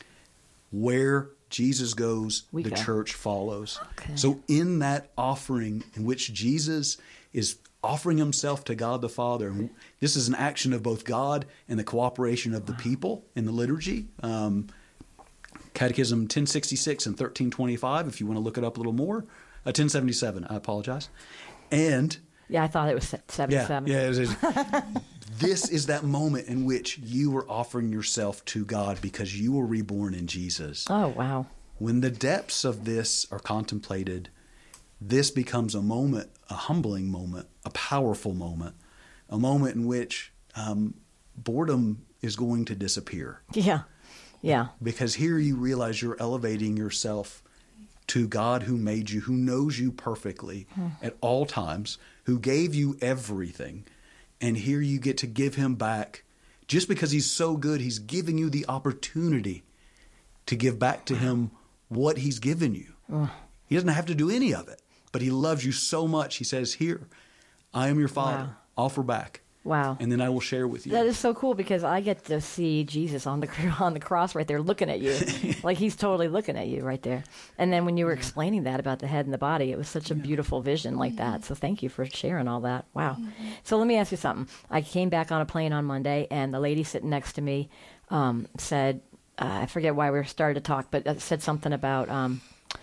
Where Jesus goes, we the go. church follows. Okay. So in that offering in which Jesus is offering himself to God the Father, and this is an action of both God and the cooperation of the people in the liturgy. Um, Catechism ten sixty-six and thirteen twenty-five, if you want to look it up a little more. Uh, ten seventy-seven, I apologize. And yeah, I thought it was seventy-seven. Yeah, yeah it is. This is that moment in which you are offering yourself to God because you were reborn in Jesus. Oh, wow. When the depths of this are contemplated, this becomes a moment, a humbling moment, a powerful moment, a moment in which um, boredom is going to disappear. Yeah, yeah. Because here you realize you're elevating yourself to God who made you, who knows you perfectly hmm. at all times, who gave you everything. And here you get to give him back. Just because he's so good, he's giving you the opportunity to give back to him what he's given you. Uh. He doesn't have to do any of it, but he loves you so much. He says, here, I am your Father. Wow. Offer back. Wow. And then I will share with you. That is so cool because I get to see Jesus on the on the cross right there looking at you. Like he's totally looking at you right there. And then when you were yeah. explaining that about the head and the body, it was such a yeah. beautiful vision like that. So thank you for sharing all that. Wow. Mm-hmm. So let me ask you something. I came back on a plane on Monday and the lady sitting next to me um, said, uh, I forget why we started to talk, but it said something about um,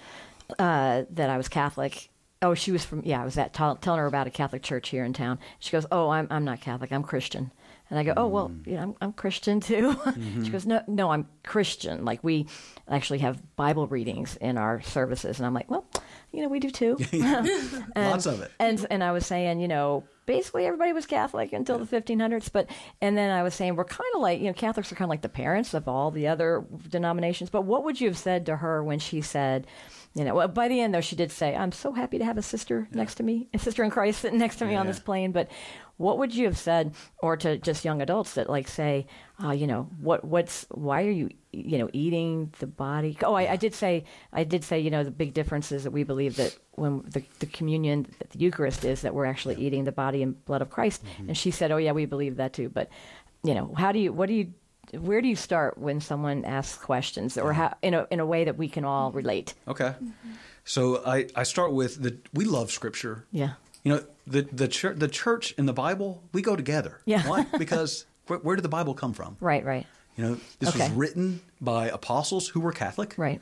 uh, that I was Catholic. Oh, she was from, yeah, I was at, t- telling her about a Catholic church here in town. She goes, oh, I'm I'm not Catholic, I'm Christian. And I go, oh, well, you know, I'm, I'm Christian too. Mm-hmm. She goes, no, no, I'm Christian. Like we actually have Bible readings in our services. And I'm like, well, you know, we do too. and, Lots of it. And and I was saying, you know, basically everybody was Catholic until the fifteen hundreds. But, and then I was saying, we're kind of like, you know, Catholics are kind of like the parents of all the other denominations. But what would you have said to her when she said, you know, well, by the end, though, she did say, I'm so happy to have a sister yeah. next to me, a sister in Christ sitting next to me yeah. on this plane. But what would you have said, or to just young adults that like say, uh, you know, what, what's, why are you, you know, eating the body? Oh, I, I did say, I did say, you know, the big difference is that we believe that when the, the communion, the Eucharist is that we're actually yeah. eating the body and blood of Christ. Mm-hmm. And she said, oh, yeah, we believe that too. But, you know, how do you, what do you, where do you start when someone asks questions, or how, in a in a way that we can all relate? Okay, mm-hmm. so I, I start with the we love Scripture. Yeah, you know the the church the church and the Bible, we go together. Yeah, why? Because where, where did the Bible come from? Right, right. You know, this okay. was written by apostles who were Catholic. Right.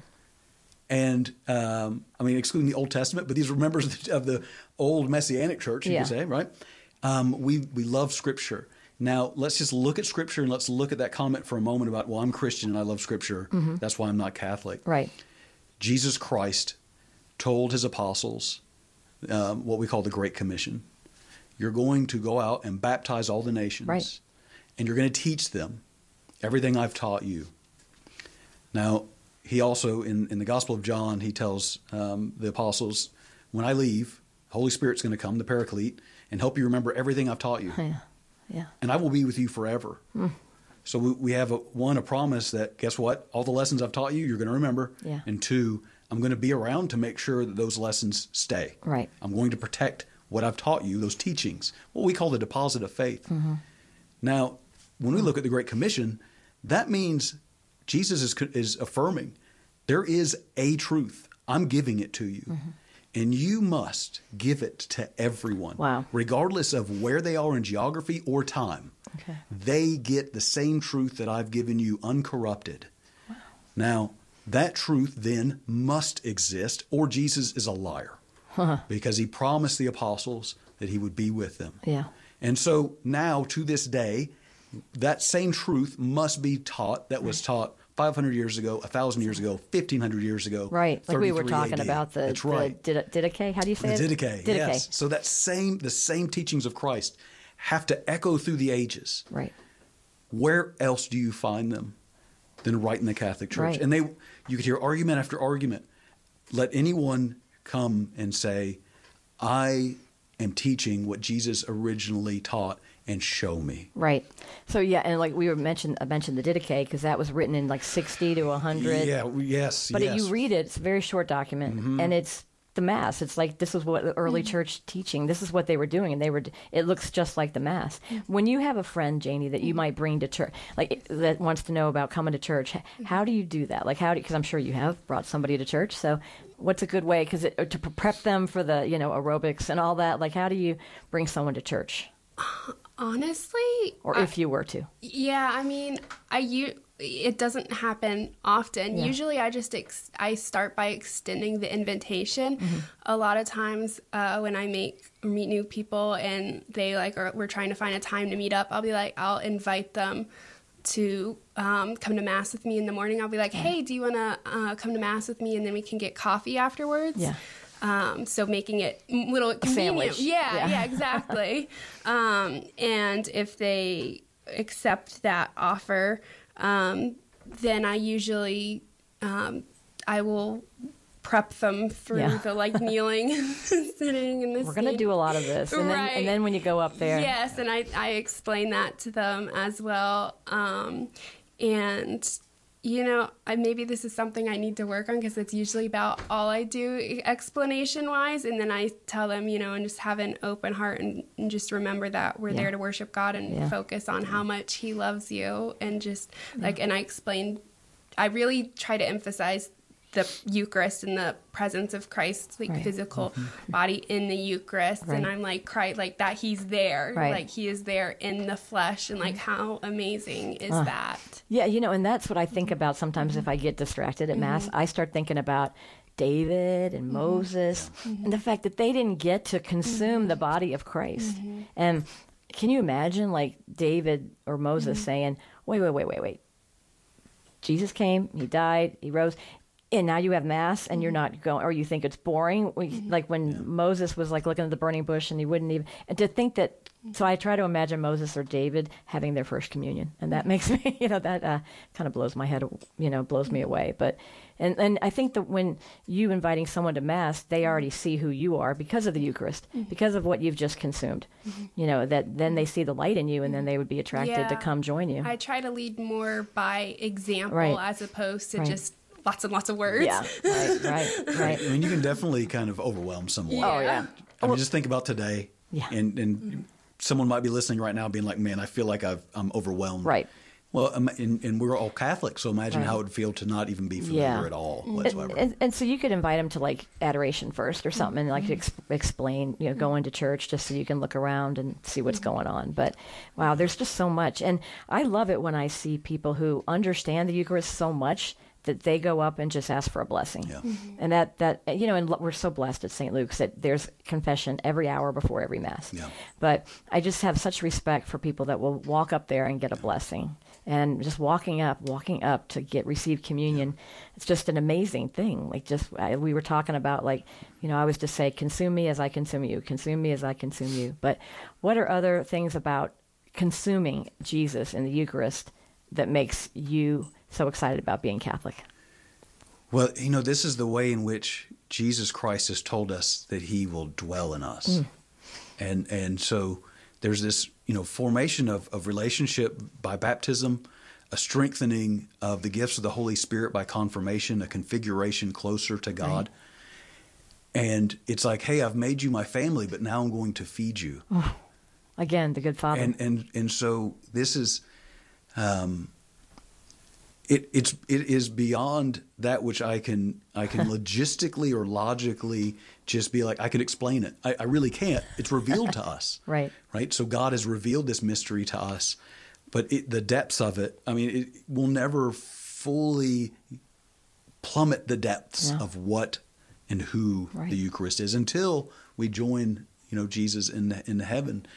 And um, I mean, excluding the Old Testament, but these were members of the old Messianic church, you yeah. could say, right? Um, we we love Scripture. Now, let's just look at Scripture and let's look at that comment for a moment about, well, I'm Christian and I love Scripture. Mm-hmm. That's why I'm not Catholic. Right. Jesus Christ told his apostles um, what we call the Great Commission. You're going to go out and baptize all the nations. Right. And you're going to teach them everything I've taught you. Now, he also, in, in the Gospel of John, he tells um, the apostles, when I leave, the Holy Spirit's going to come, the Paraclete, and help you remember everything I've taught you. Yeah. Yeah. And I will be with you forever. Mm. So we, we have, a, one, a promise that, guess what? All the lessons I've taught you, you're going to remember. Yeah. And two, I'm going to be around to make sure that those lessons stay. Right. I'm going to protect what I've taught you, those teachings, what we call the deposit of faith. Mm-hmm. Now, when we look at the Great Commission, that means Jesus is, is affirming there is a truth. I'm giving it to you. Mm-hmm. And you must give it to everyone, wow. regardless of where they are in geography or time. Okay. They get the same truth that I've given you uncorrupted. Wow. Now, that truth then must exist, or Jesus is a liar, huh. because he promised the apostles that he would be with them. Yeah. And so now, to this day, that same truth must be taught that was taught five hundred years ago, one thousand years ago, fifteen hundred years ago. Right, like we were thirty-three talking A D. about the, That's right. the Didache. How do you say The it? Didache, Didache. yes. So that same, the same teachings of Christ have to echo through the ages. Right. Where else do you find them than right in the Catholic Church? Right. And they, you could hear argument after argument. Let anyone come and say, I am teaching what Jesus originally taught, and show me. Right. So yeah, and like we were mentioned, I mentioned the Didache because that was written in like sixty to one hundred. Yeah. Yes. But yes. it, you read it; it's a very short document, Mm-hmm. and it's the Mass. It's like this is what the early church teaching. This is what they were doing, and they were. It looks just like the Mass. When you have a friend, Janie, that you might bring to church, like that wants to know about coming to church, how do you do that? Like how do? Because I'm sure you have brought somebody to church. So, what's a good way? Because to prep them for the you know aerobics and all that. Like how do you bring someone to church? Honestly, Or I- if you were to. Yeah, I mean, I u- it doesn't happen often. Yeah. Usually, I just ex- I start by extending the invitation. Mm-hmm. A lot of times, uh, when I make meet new people and they like are we're trying to find a time to meet up, I'll be like, I'll invite them to um, come to Mass with me in the morning. I'll be like, hey, do you want to uh, come to Mass with me, and then we can get coffee afterwards. Yeah. Um, so making it a little convenient. sandwich. Yeah, Yeah. yeah, exactly. um, and if they accept that offer, um, then I usually um, I will prep them through Yeah. the like kneeling, sitting, and the We're going to do a lot of this, and then Right. and then when you go up there, Yes, and I, I explain that to them as well. Um, and, you know, I, maybe this is something I need to work on because it's usually about all I do explanation-wise. And then I tell them, you know, and just have an open heart and, and just remember that we're Yeah. there to worship God and Yeah. focus on how much He loves you. And just, like, and I explain, I really try to emphasize the Eucharist and the presence of Christ's like Right. physical body in the Eucharist, Right. and I'm like, Christ, like that He's there, Right. like He is there in the flesh, and like how amazing is that? Yeah, you know, and that's what I think about sometimes if I get distracted at Mass. I start thinking about David and Moses and the fact that they didn't get to consume the body of Christ. And can you imagine, like, David or Moses saying, wait, wait, wait, wait, wait. Jesus came, He died, He rose, and now you have Mass and you're not going, or you think it's boring. We, like when Moses was like looking at the burning bush and he wouldn't even, and to think that, so I try to imagine Moses or David having their first communion. And that makes me, you know, that uh, kind of blows my head, you know, blows me away. But, and, and I think that when you inviting someone to Mass, they already see who you are because of the Eucharist, because of what you've just consumed. You know, that then they see the light in you and then they would be attracted to Yeah. come join you. I try to lead more by example Right. as opposed to Right. just lots and lots of words. Yeah, right, right, right. I mean, you can definitely kind of overwhelm someone. Yeah. Oh, yeah. I mean, just think about today. Yeah. And, and someone might be listening right now being like, man, I feel like I've, I'm overwhelmed. Right. Well, um, and, and we're all Catholic, so imagine Right. how it would feel to not even be familiar Yeah. at all whatsoever. And, and so you could invite them to like adoration first or something, and like ex- explain, you know, go into church just so you can look around and see what's going on. But wow, there's just so much, and I love it when I see people who understand the Eucharist so much that they go up and just ask for a blessing. Yeah. And that that you know, and we're so blessed at Saint Luke's that there's confession every hour before every Mass. Yeah. But I just have such respect for people that will walk up there and get a blessing. And just walking up, walking up to get receive communion, it's just an amazing thing. Like just I, we were talking about, like, you know, I was to say, consume me as I consume you, consume me as I consume you. But what are other things about consuming Jesus in the Eucharist that makes you so excited about being Catholic? Well, you know, this is the way in which Jesus Christ has told us that He will dwell in us. Mm. And and so there's this, you know, formation of, of relationship by baptism, a strengthening of the gifts of the Holy Spirit by confirmation, a configuration closer to God. Right. And it's like, hey, I've made you my family, but now I'm going to feed you. Oh, again, the good Father. And and and so this is um It, it's it is beyond that which I can I can logistically or logically just be like, I can explain it. I, I really can't. It's revealed to us, Right. Right. So God has revealed this mystery to us, but it, the depths of it. I mean, it will never fully plummet the depths Yeah. of what and who Right. the Eucharist is until we join, you know, Jesus in the, in the heaven.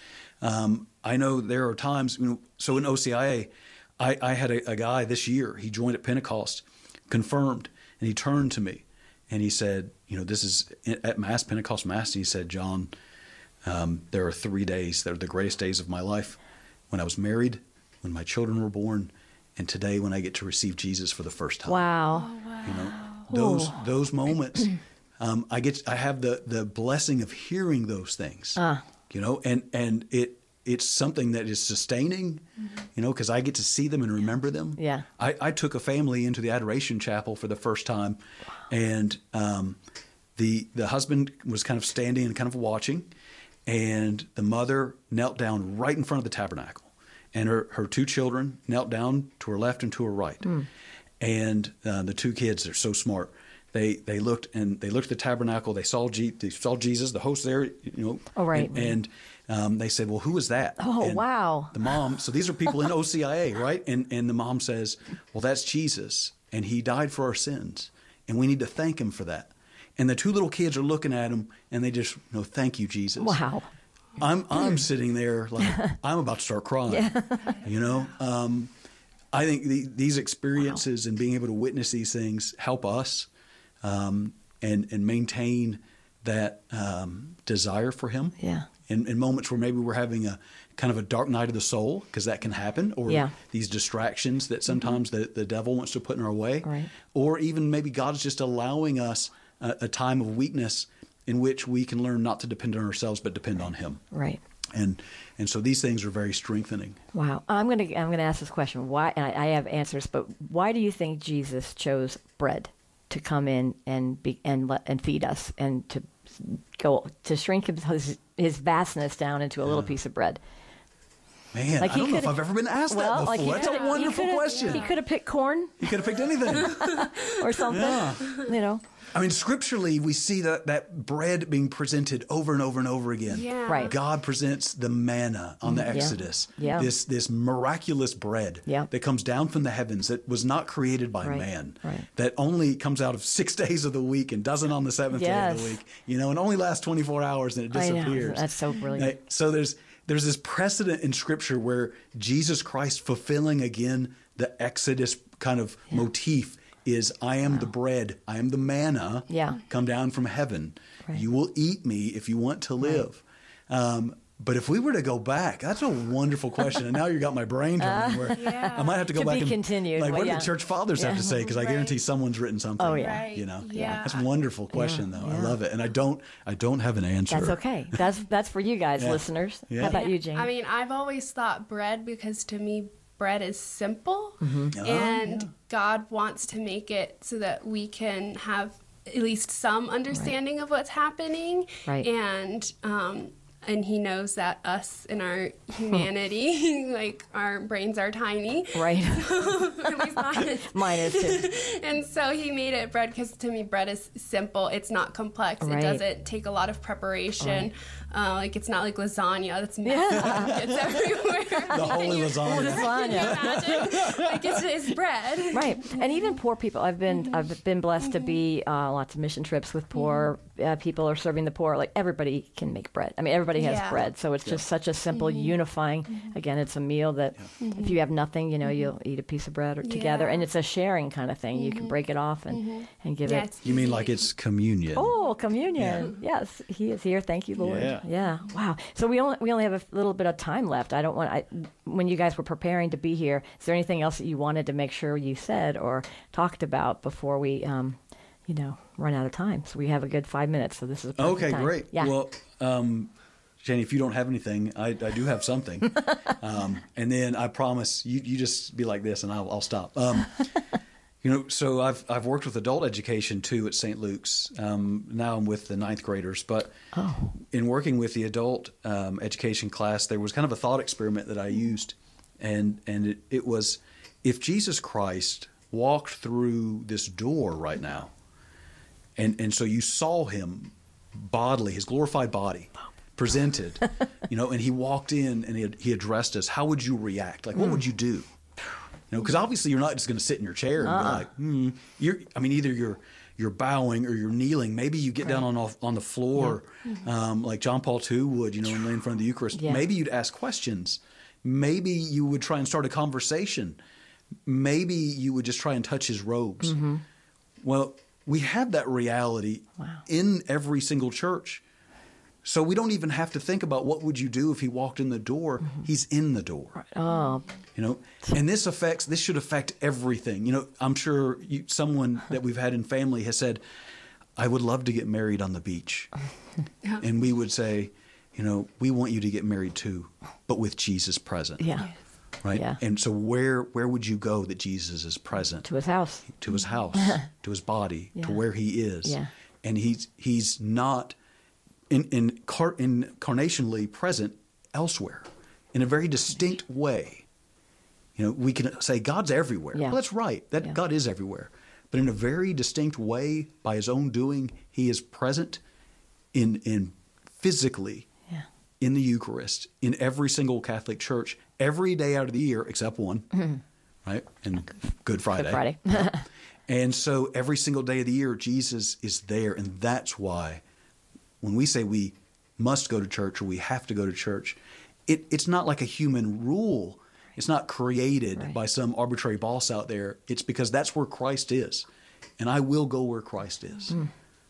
Um, I know there are times, you know, so in O C I A, I, I had a, a guy this year, he joined at Pentecost, confirmed, and he turned to me and he said, you know, this is at Mass, Pentecost Mass, and he said, John, um, there are three days that are the greatest days of my life. When I was married, when my children were born, and today when I get to receive Jesus for the first time. Wow. Oh, wow. You know, those those moments, um, I get I have the, the blessing of hearing those things. Uh. You know, and, and it it's something that is sustaining, mm-hmm. you know, because I get to see them and remember them. Yeah. I, I took a family into the Adoration Chapel for the first time, and um, the the husband was kind of standing and kind of watching, and the mother knelt down right in front of the tabernacle. And her, her two children knelt down to her left and to her right. Mm. And uh, the two kids, they're so smart. They they looked and they looked at the tabernacle. They saw G, they saw Jesus, the host there, you know. Oh, right. And, and um, they said, well, who is that? Oh, and wow. The mom, so these are people in O C I A, right? And, and the mom says, well, that's Jesus. And he died for our sins. And we need to thank him for that. And the two little kids are looking at him and they just, you know, thank you, Jesus. Wow. I'm I'm sitting there like I'm about to start crying, yeah. you know. Um, I think the, these experiences wow. and being able to witness these things help us um, and and maintain that um, desire for Him. Yeah. In, in moments where maybe we're having a kind of a dark night of the soul, because that can happen, or yeah. these distractions that sometimes mm-hmm. the, the devil wants to put in our way, right. or even maybe God's just allowing us a, a time of weakness in which we can learn not to depend on ourselves, but depend on Him. Right. And and so these things are very strengthening. Wow. I'm gonna I'm gonna ask this question. Why? And I, I have answers, but why do you think Jesus chose bread to come in and be and let, and feed us and to go to shrink his his vastness down into a little yeah. piece of bread? Man, like I don't know if I've ever been asked well, that before. Like That's a wonderful question. He could have picked corn. He could have picked anything. Or something. Yeah. You know. I mean, scripturally, we see that, that bread being presented over and over and over again. Yeah. Right. God presents the manna on the Exodus. Yeah. This this miraculous bread yeah. that comes down from the heavens, that was not created by right. man, right. that only comes out of six days of the week and doesn't on the seventh yes. day of the week, you know, and only lasts twenty-four hours and it disappears. I know. That's so brilliant. So there's there's this precedent in Scripture where Jesus Christ fulfilling again the Exodus kind of yeah. motif is I am wow. the bread, I am the manna yeah. come down from heaven. Right. You will eat me if you want to live. Right. Um, but if we were to go back, that's a wonderful question. And now you got my brain turning where yeah. I might have to go to back be and continued. like, well, what yeah. do the church fathers yeah. have to say? Because right. I guarantee someone's written something. Oh yeah, right. you know, yeah. that's a wonderful question yeah. though. Yeah. I love it, and I don't, I don't have an answer. That's okay. That's that's for you guys, yeah. listeners. Yeah. How about yeah. you, Jane? I mean, I've always thought bread because to me, bread is simple, mm-hmm. and oh, yeah. God wants to make it so that we can have at least some understanding right. of what's happening, right. and um, and He knows that us in our humanity, like our brains are tiny, right? At least mine is. Mine is too. And so He made it bread because to me, bread is simple. It's not complex. Right. It doesn't take a lot of preparation. Right. Uh, like it's not like lasagna that's messy. Yeah. It's everywhere. The holy lasagna. Lasagna. Like it's, it's bread. Right. And even poor people. I've been mm-hmm. I've been blessed mm-hmm. to be uh, lots of mission trips with poor mm-hmm. uh, people or serving the poor. Like everybody can make bread. I mean, everybody has yeah. bread. So it's yeah. just such a simple, mm-hmm. unifying. Mm-hmm. Again, it's a meal that yeah. if you have nothing, you know, mm-hmm. you'll eat a piece of bread or together, yeah. and it's a sharing kind of thing. Mm-hmm. You can break it off and mm-hmm. and give yeah, it. You mean like it's communion? Oh, communion. Yeah. Yes, He is here. Thank you, Lord. Yeah. yeah. Wow. So we only we only have a little bit of time left. I don't want. I, when you guys were preparing to be here, is there anything else that you wanted to make sure you said or talked about before we, um, you know, run out of time? So we have a good five minutes. So this is a perfect Okay, time. great. Yeah. Well, um, Jenny, if you don't have anything, I, I do have something. um, and then I promise you, you just be like this, and I'll, I'll stop. Um, you know, so I've I've worked with adult education too at Saint Luke's. Um, now I'm with the ninth graders, but oh. in working with the adult um, education class, there was kind of a thought experiment that I used, and and it, it was, if Jesus Christ walked through this door right now, and and so you saw him bodily, his glorified body presented, you know, and he walked in and he, he addressed us, how would you react? Like, what mm. would you do? You know, because obviously you're not just going to sit in your chair and uh-uh. be like, hmm. You're, I mean, either you're you're bowing or you're kneeling. Maybe you get right. down on on the floor, yeah. mm-hmm. um, like John Paul the Second would, you know, and lay in front of the Eucharist. Yeah. Maybe you'd ask questions. Maybe you would try and start a conversation. Maybe you would just try and touch his robes. Mm-hmm. Well, we have that reality wow. in every single church. So we don't even have to think about what would you do if he walked in the door. Mm-hmm. He's in the door. Oh. You know, and this affects, this should affect everything. You know, I'm sure you, someone that we've had in family has said, I would love to get married on the beach. Yeah. And we would say, you know, we want you to get married too, but with Jesus present. Yeah. Right? Yeah. And so where where would you go that Jesus is present? To his house. To his house, to his body, yeah. to where he is. Yeah. And he's he's not in, in car, incarnationally present elsewhere in a very distinct way. You know, we can say God's everywhere. Yeah. Well, that's right. That yeah. God is everywhere. But in a very distinct way, by his own doing, he is present in in physically yeah. in the Eucharist, in every single Catholic church, every day out of the year except one, mm-hmm. right? And Good Friday. Good Friday. And so every single day of the year, Jesus is there. And that's why when we say we must go to church or we have to go to church, it, it's not like a human rule. It's not created right. by some arbitrary boss out there. It's because that's where Christ is. And I will go where Christ is. Mm.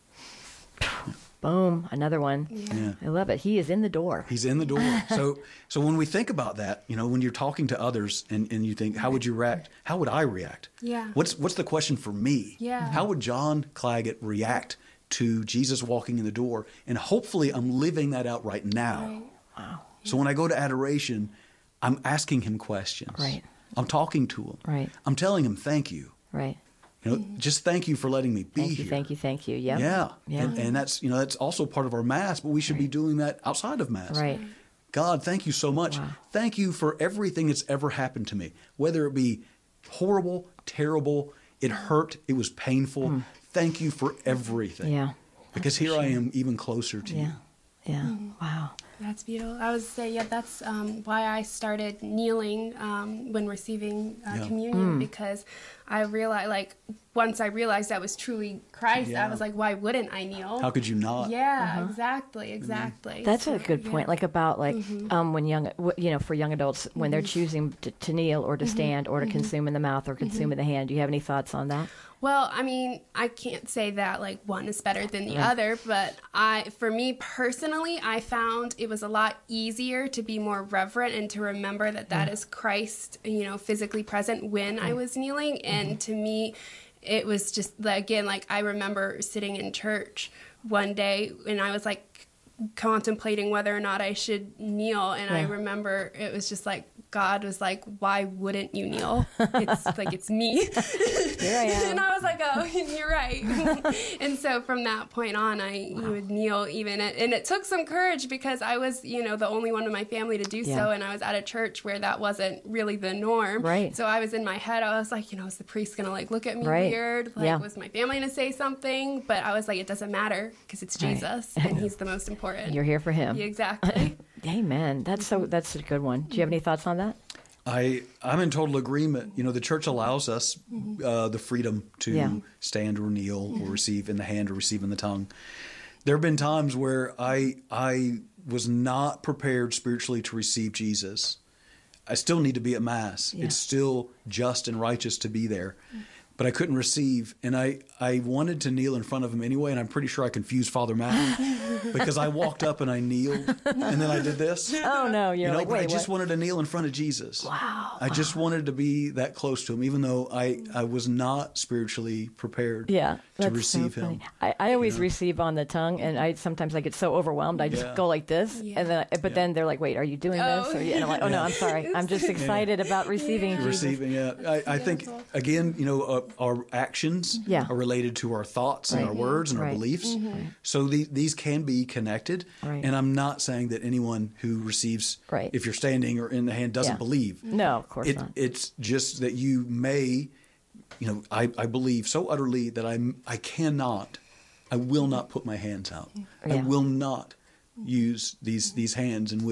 Boom, another one. Yeah. I love it. He is in the door. He's in the door. So so when we think about that, you know, when you're talking to others and, and you think, how would you react? How would I react? Yeah. What's what's the question for me? Yeah. How would John Claggett react to Jesus walking in the door? And hopefully I'm living that out right now. Right. Wow. So when I go to adoration, I'm asking him questions. Right. I'm talking to him. Right. I'm telling him thank you. Right. You know, just thank you for letting me be thank you, here. Thank you, thank you, Yep. Yeah. Yeah. And, and that's, you know, that's also part of our Mass, but we should right. be doing that outside of Mass. Right. God, thank you so much. Wow. Thank you for everything that's ever happened to me, whether it be horrible, terrible, it hurt, it was painful. Mm. Thank you for everything. Yeah. Because here sure. I am even closer to yeah. you. Yeah. Mm. Wow. That's beautiful. I was say, yeah, that's um, why I started kneeling um, when receiving uh, yeah. communion, mm. because I realized, like, once I realized that was truly Christ, yeah. I was like, why wouldn't I kneel? How could you not? Yeah, uh-huh. exactly, exactly. Mm-hmm. That's so, a good point. Yeah. Like about like mm-hmm. um, when young, you know, for young adults when mm-hmm. they're choosing to, to kneel or to mm-hmm. stand or to mm-hmm. consume in the mouth or consume mm-hmm. in the hand. Do you have any thoughts on that? Well, I mean, I can't say that like one is better than the right. other, but I, for me personally, I found it was a lot easier to be more reverent and to remember that that mm. is Christ, you know, physically present when mm. I was kneeling. And mm-hmm. to me, it was just, again, like I remember sitting in church one day and I was like contemplating whether or not I should kneel. And yeah. I remember it was just like, God was like, why wouldn't you kneel? It's like, it's me. Here I am. And I was like, oh, you're right. And so from that point on, I wow. would kneel even. And it took some courage because I was, you know, the only one in my family to do yeah. so. And I was at a church where that wasn't really the norm. Right. So I was in my head, I was like, you know, is the priest going to like look at me right. weird? Like, yeah. was my family going to say something? But I was like, it doesn't matter because it's Jesus right. and he's the most important. You're here for him. Yeah, exactly. Amen. That's so. That's a good one. Do you have any thoughts on that? I I'm in total agreement. You know, the church allows us uh, the freedom to yeah. stand or kneel or receive in the hand or receive in the tongue. There have been times where I I was not prepared spiritually to receive Jesus. I still need to be at Mass. Yeah. It's still just and righteous to be there. But I couldn't receive, and I, I wanted to kneel in front of him anyway, and I'm pretty sure I confused Father Matt because I walked up and I kneeled, and then I did this. Oh, no, you're you know, like, but wait, I just what? wanted to kneel in front of Jesus. Wow. I just wanted to be that close to him, even though I, I was not spiritually prepared yeah, to receive so him. I, I always you know? receive on the tongue, and I sometimes I get so overwhelmed, I just yeah. go like this, Yeah. and then, but yeah. then they're like, wait, are you doing oh. this? Or, and I'm like, oh, no, I'm sorry. I'm just excited yeah. about receiving Yeah. Jesus. Receiving, yeah. I, I think, again, you know, uh, our actions yeah. are related to our thoughts and right. our words and right. our beliefs. Mm-hmm. So the, these can be connected. Right. And I'm not saying that anyone who receives, right. if you're standing or in the hand, doesn't yeah. believe. No, of course it, not. It's just that you may, you know, I, I believe so utterly that I I cannot, I will not put my hands out. Yeah. I will not use these these hands in which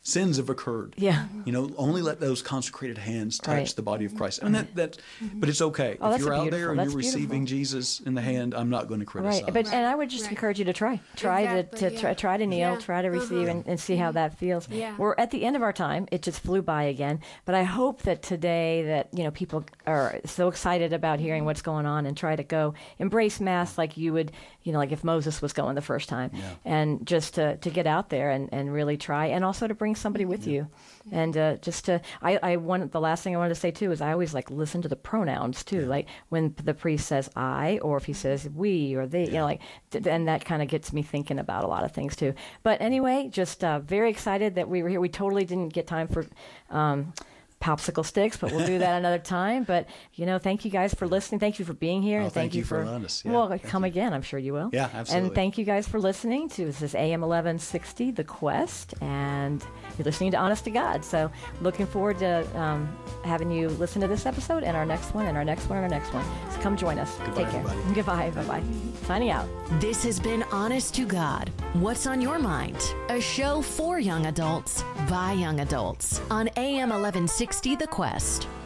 sins have occurred. Yeah. You know, only let those consecrated hands touch Right. the body of Christ. And that, that, but it's okay. Oh, if that's you're out beautiful. there and That's you're receiving beautiful. Jesus in the hand, I'm not going to criticize. Right, but Right. and I would just Right. encourage you to try, try Exactly, to, to yeah. try, try to kneel, Yeah. try to receive, Uh-huh. and, and see how that feels. Yeah. We're at the end of our time. It just flew by again. But I hope that today that you know people are so excited about hearing what's going on and try to go embrace Mass like you would, you know, like if Moses was going the first time, and just to, to get out there and, and really try, and also to bring somebody with you, and uh, just to I I want the last thing I wanted to say too is I always like listen to the pronouns too, like when the priest says I or if he says we or they, you know, like th- and that kind of gets me thinking about a lot of things too. But anyway, just uh, very excited that we were here. We totally didn't get time for. Um, popsicle sticks, but we'll do that another time. But, you know, thank you guys for listening. Thank you for being here. Oh, and thank thank you you for for, allowing us. Yeah, well, thank come you. again. I'm sure you will. Yeah, absolutely. And thank you guys for listening to this is A M eleven sixty, The Quest, and you're listening to Honest to God. So looking forward to um, having you listen to this episode and our next one and our next one and our next one. So come join us. Goodbye, Take care. everybody. Goodbye. Bye-bye. Signing out. This has been Honest to God. What's on your mind? A show for young adults by young adults on A M eleven sixty The Quest.